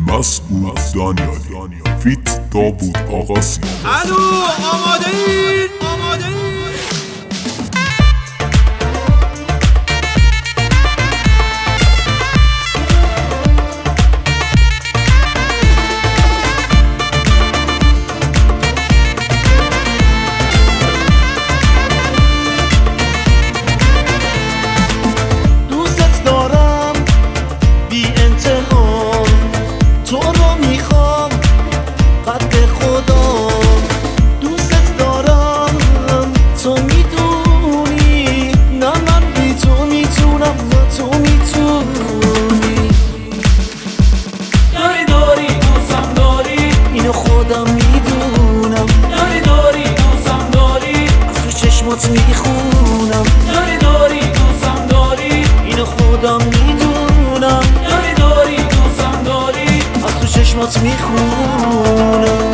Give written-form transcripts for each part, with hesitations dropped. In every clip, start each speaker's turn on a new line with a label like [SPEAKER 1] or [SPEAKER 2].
[SPEAKER 1] مسعود دانیالی فیت داوود آقاسی.
[SPEAKER 2] الو آماده این؟
[SPEAKER 3] میخونم داری دوستم داری اینو خودم میدونم داری دوستم داری از تو چشمات میخونم.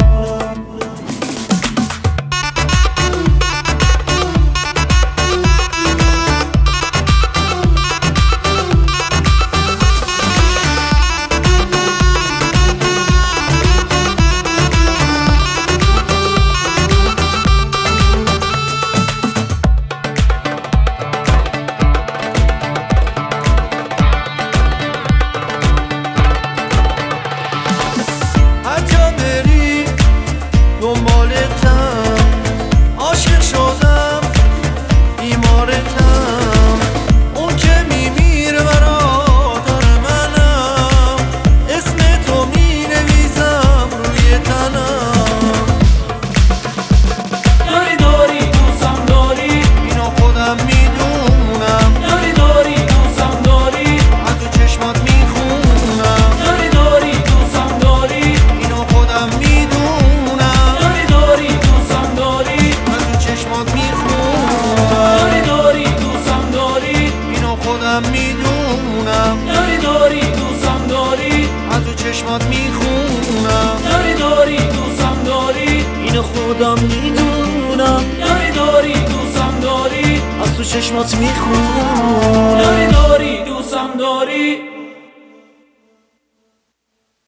[SPEAKER 3] عاشق شدم بیمارتم اون که میمیره برادر منم اسم تو مینویسم روی تنم داری دوستم داری اینو خودم میدونم داری دوستم داری از تو چشمات میخونم داری دوستم داری اینو خودم میدونم داری دوستم داری از تو چشمات میخونم داری دوستم داری اینو خودم میدونم داری دوستم داری از تو چشمات میخونم داری دوستم داری اینو خودم میدونم داری دوستم داری از تو چشمات میخونم داری دوستم داری.